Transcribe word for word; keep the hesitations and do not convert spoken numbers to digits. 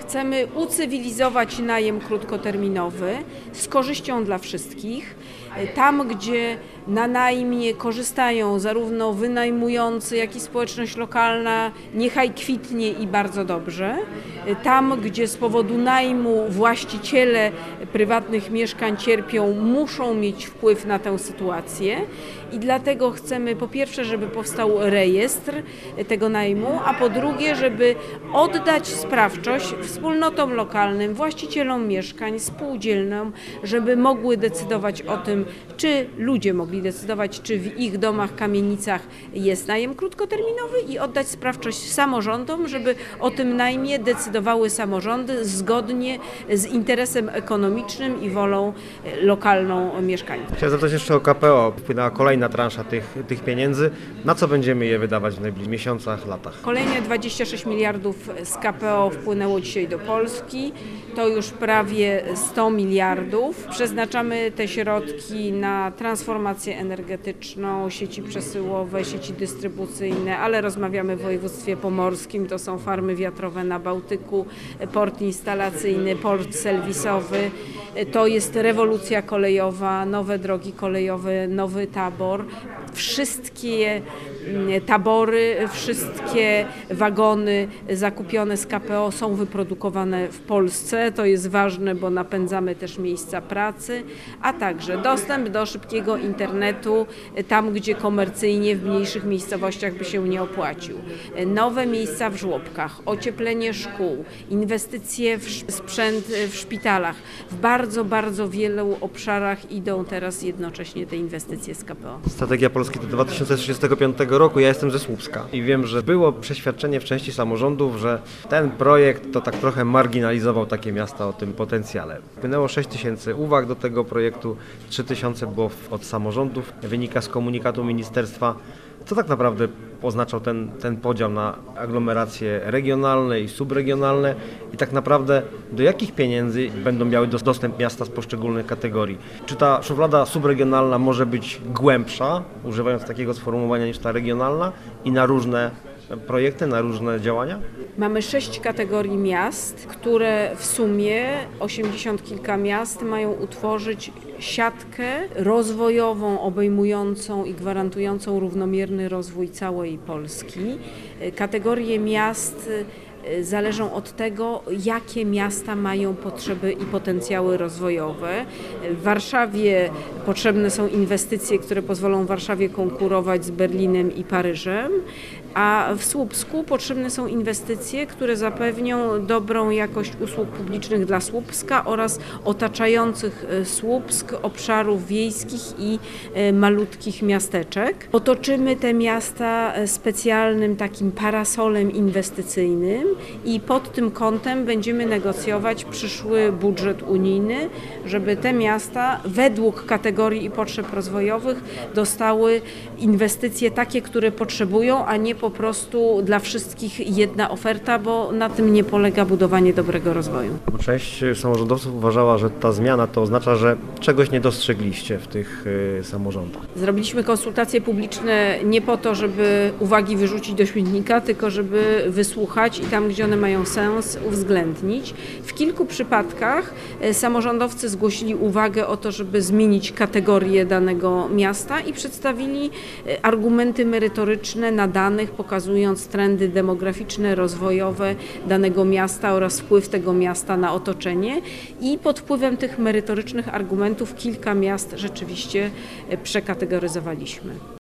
Chcemy ucywilizować najem krótkoterminowy z korzyścią dla wszystkich. Tam, gdzie na najmie korzystają zarówno wynajmujący, jak i społeczność lokalna, niechaj kwitnie i bardzo dobrze. Tam, gdzie z powodu najmu właściciele prywatnych mieszkań cierpią, muszą mieć wpływ na tę sytuację. I dlatego chcemy po pierwsze, żeby powstał rejestr tego najmu, a po drugie, żeby oddać sprawczość wspólnotom lokalnym, właścicielom mieszkań, spółdzielnom, żeby mogły decydować o tym, czy ludzie mogli decydować, czy w ich domach, kamienicach jest najem krótkoterminowy i oddać sprawczość samorządom, żeby o tym najmie decydowały samorządy zgodnie z interesem ekonomicznym i wolą lokalną mieszkańców. Chciałem zapytać jeszcze o K P O. Wpłynęła kolejna transza tych, tych pieniędzy. Na co będziemy je wydawać w najbliższych miesiącach, latach? Kolejne dwadzieścia sześć miliardów z K P O wpłynęło dzisiaj do Polski. To już prawie sto miliardów. Przeznaczamy te środki na transformację energetyczną, sieci przesyłowe, sieci dystrybucyjne, ale rozmawiamy w województwie pomorskim. To są farmy wiatrowe na Bałtyku, port instalacyjny, port serwisowy. To jest rewolucja kolejowa, nowe drogi kolejowe, nowy tabor. Wszystkie tabory, wszystkie wagony zakupione z K P O są wyprodukowane w Polsce. To jest ważne, bo napędzamy też miejsca pracy, a także dostęp do szybkiego internetu tam, gdzie komercyjnie w mniejszych miejscowościach by się nie opłacił. Nowe miejsca w żłobkach, ocieplenie szkół, inwestycje w sprzęt w szpitalach. W bardzo, bardzo wielu obszarach idą teraz jednocześnie te inwestycje z K P O. Strategia Polski do dwa tysiące trzydziestego piątego roku. Ja jestem ze Słupska i wiem, że było przeświadczenie w części samorządów, że ten projekt to tak trochę marginalizował takie miasta o tym potencjale. Wpłynęło sześć tysięcy uwag do tego projektu, trzy tysiące było od samorządów. Wynika z komunikatu ministerstwa. Co tak naprawdę oznaczał ten, ten podział na aglomeracje regionalne i subregionalne i tak naprawdę do jakich pieniędzy będą miały dostęp miasta z poszczególnych kategorii? Czy ta szuflada subregionalna może być głębsza, używając takiego sformułowania, niż ta regionalna i na różne projekty, na różne działania? Mamy sześć kategorii miast, które w sumie osiemdziesiąt kilka miast mają utworzyć siatkę rozwojową, obejmującą i gwarantującą równomierny rozwój całej Polski. Kategorie miast zależą od tego, jakie miasta mają potrzeby i potencjały rozwojowe. W Warszawie potrzebne są inwestycje, które pozwolą Warszawie konkurować z Berlinem i Paryżem, a w Słupsku potrzebne są inwestycje, które zapewnią dobrą jakość usług publicznych dla Słupska oraz otaczających Słupsk obszarów wiejskich i malutkich miasteczek. Otoczymy te miasta specjalnym takim parasolem inwestycyjnym i pod tym kątem będziemy negocjować przyszły budżet unijny, żeby te miasta według kategorii i potrzeb rozwojowych dostały inwestycje takie, które potrzebują, a nie po prostu dla wszystkich jedna oferta, bo na tym nie polega budowanie dobrego rozwoju. Część samorządowców uważała, że ta zmiana to oznacza, że czegoś nie dostrzegliście w tych y, samorządach. Zrobiliśmy konsultacje publiczne nie po to, żeby uwagi wyrzucić do śmietnika, tylko żeby wysłuchać i tam, gdzie one mają sens, uwzględnić. W kilku przypadkach samorządowcy zgłosili uwagę o to, żeby zmienić kategorię danego miasta i przedstawili argumenty merytoryczne na danych, pokazując trendy demograficzne, rozwojowe danego miasta oraz wpływ tego miasta na otoczenie i pod wpływem tych merytorycznych argumentów kilka miast rzeczywiście przekategoryzowaliśmy.